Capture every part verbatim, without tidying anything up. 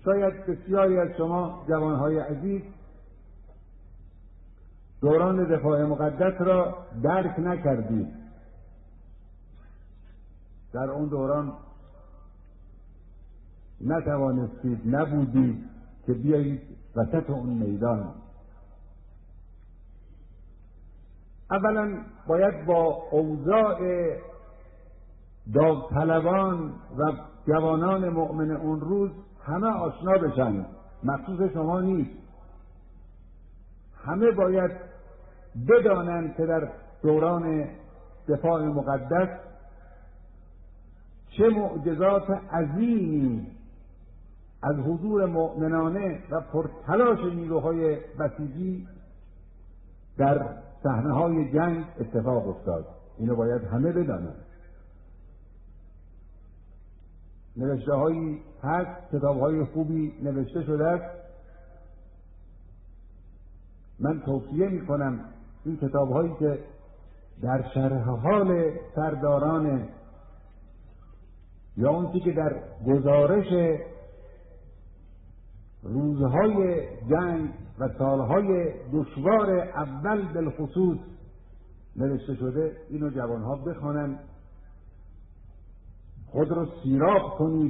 شاید بسیاری از شما جوانهای عزیز دوران دفاع مقدس را درک نکردید. در اون دوران نتوانستید، نبودید که بیایید وسط اون میدان. اولا باید با اوضاع داوطلبان و جوانان مؤمن اون روز همه آشنا بشن، مخصوص شما نیست. همه باید بدانند که در دوران دفاع مقدس چه معجزات عظیمی از حضور مؤمنانه و پرتلاش نیروهای بسیجی در صحنه‌های جنگ اتفاق افتاد. اینو باید همه بدانند. نوشته هایی هست، کتاب های خوبی نوشته شده است. من توصیه می کنم این کتاب هایی که در شرح حال سرداران یا اون چیزی که در گزارش روزهای جنگ و سالهای دشوار اول بالخصوص نوشته شده، اینو جوانها بخوانند، خود رو سیراب کنید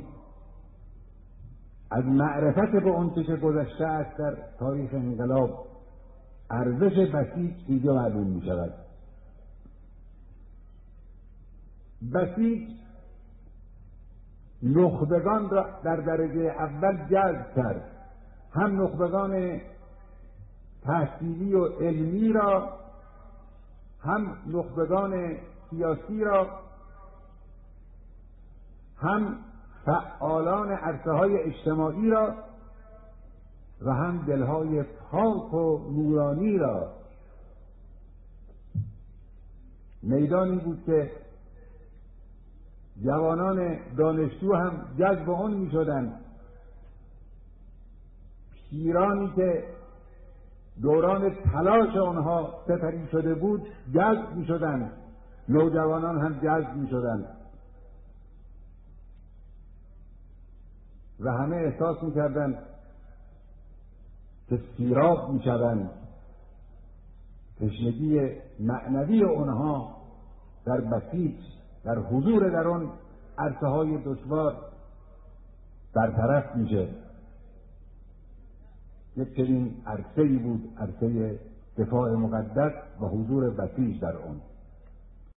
از معرفت به اون چه گذشته است در تاریخ انقلاب. ارزش بسیج اینجا معلوم می شود. بسیج نخبگان را در درجه اول جذب کرد، هم نخبگان تحصیلی و علمی را، هم نخبگان سیاسی را، هم فعالان عرصه های اجتماعی را و هم دلهای پاک و نورانی را. میدانی بود که جوانان دانشجو هم جذب آن می شدند. پیرانی که دوران تلاش آنها سپری شده بود جذب می شدند، نوجوانان هم جذب می شدند و همه احساس می کردند که سیراب می شوند. تشنگی معنوی آنها در بسیج، در حضور در آن عرصه های دشوار برطرف میشه. یک چنین عرصه‌ای بود، عرصه دفاع مقدس و حضور بسیج در آن.